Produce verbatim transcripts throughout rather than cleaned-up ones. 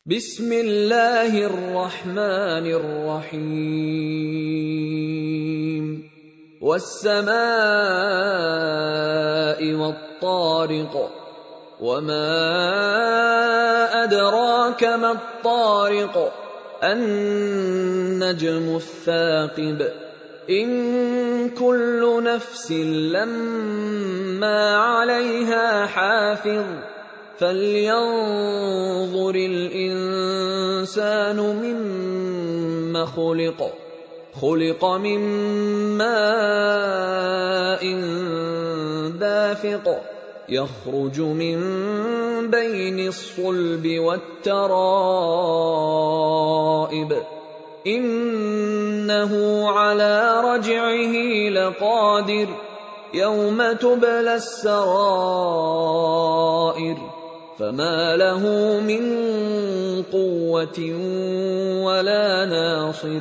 Bismillahirrahmanirrahim. Was-samaa'i wat-tariq. Wama adraka mat-tariq. An-najmu ats-tsaqib. In kullu nafsin lamma 'alayha hafiz. فَلْيَنظُرِ الْإِنسَانُ مِمَّ خُلِقَ خُلِقَ مِن مَّاءٍ دَافِقٍ يَخْرُجُ مِن بَيْنِ الصُّلْبِ وَالتَّرَائِبِ إِنَّهُ عَلَىٰ رَجْعِهِ لَقَادِرٌ يَوْمَ تُبْلَى السَّرَائِرُ فَمَا لَهُ مِن قُوَّةٍ وَلَا نَاصِرٍ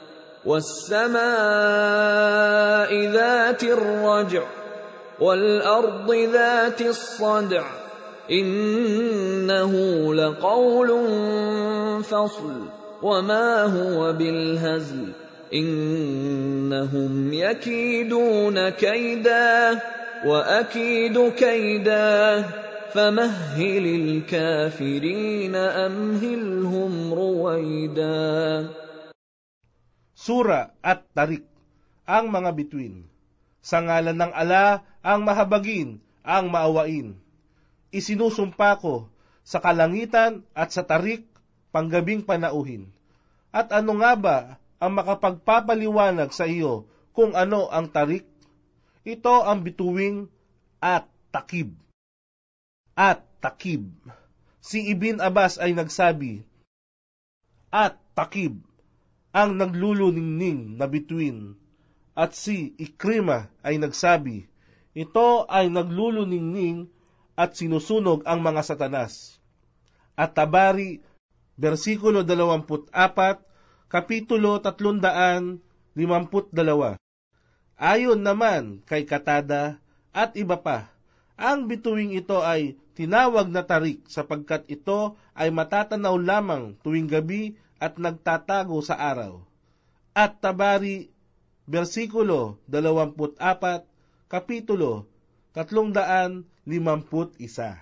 وَالسَّمَاءِ ذَاتِ الرَّجْعِ وَالْأَرْضِ ذَاتِ الصَّدْعِ إِنَّهُ لَقَوْلٌ فَصْلٌ وَمَا هُوَ بِالْهَزْلِ إِنَّهُمْ يَكِيدُونَ كَيْدًا وَأَكِيدُ كَيْدًا فَمَهِّلِ الْكَافِرِينَ أَمْهِلْهُمْ رُوَيْدًا. Sura at Tarik, ang mga bituin. Sa ngalan ng Ala, ang mahabagin, ang maawain. Isinusumpa ko sa kalangitan at sa tarik, panggabing panauhin. At ano nga ba ang makapagpapaliwanag sa iyo kung ano ang tarik? Ito ang bituing at takib. At takib. Si Ibn Abbas ay nagsabi, at takib, ang nagluluningning na bituin. At si Ikrimah ay nagsabi, ito ay nagluluningning at sinusunog ang mga satanas. At Tabari, versikulo dalawampu't apat, kapitulo tatlundaan limamput dalawa. Ayon naman kay Katada at iba pa, ang bituing ito ay tinawag na tarik sapagkat ito ay matatanaw lamang tuwing gabi at nagtatago sa araw. At Tabari, versikulo dalawamput apat, kapitulo tatlundaan limamput isa.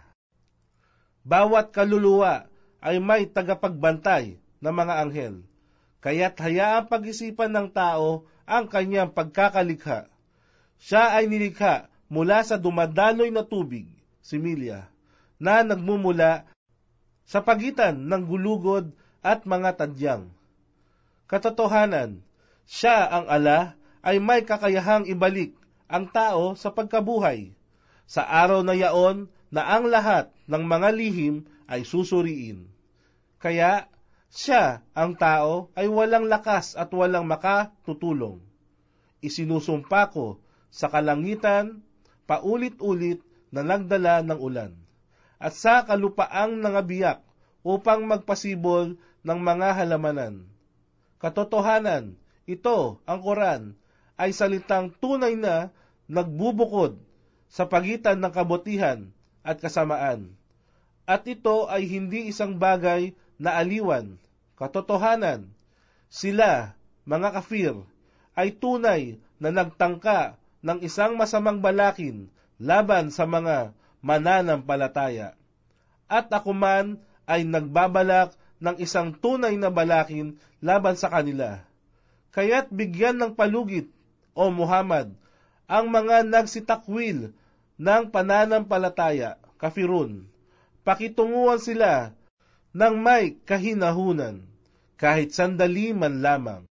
Bawat kaluluwa ay may tagapagbantay na mga anghel, kaya't hayaang pag-isipan ng tao ang kanyang pagkakalikha. Siya ay nilikha mula sa dumadaloy na tubig, similya, na nagmumula sa pagitan ng gulugod at mga tadyang. Katotohanan, siya ang Ala ay may kakayahang ibalik ang tao sa pagkabuhay, sa araw na yaon na ang lahat ng mga lihim ay susuriin. Kaya, siya, ang tao, ay walang lakas at walang makatutulong. Isinusumpa ko sa kalangitan, paulit-ulit na nagdala ng ulan, at sa kalupaang nangabiyak upang magpasibol ng mga halamanan. Katotohanan, ito, ang Quran, ay salitang tunay na nagbubukod sa pagitan ng kabutihan at kasamaan. At ito ay hindi isang bagay na aliwan. Katotohanan, sila, mga kafir, ay tunay na nagtangka ng isang masamang balakin laban sa mga mananampalataya. At ako man ay nagbabalak ng isang tunay na balakin laban sa kanila. Kaya't bigyan ng palugit, O Muhammad, ang mga nagsitakwil ng pananampalataya, kafirun. Pakitunguhan sila ng may kahinahunan, kahit sandali man lamang.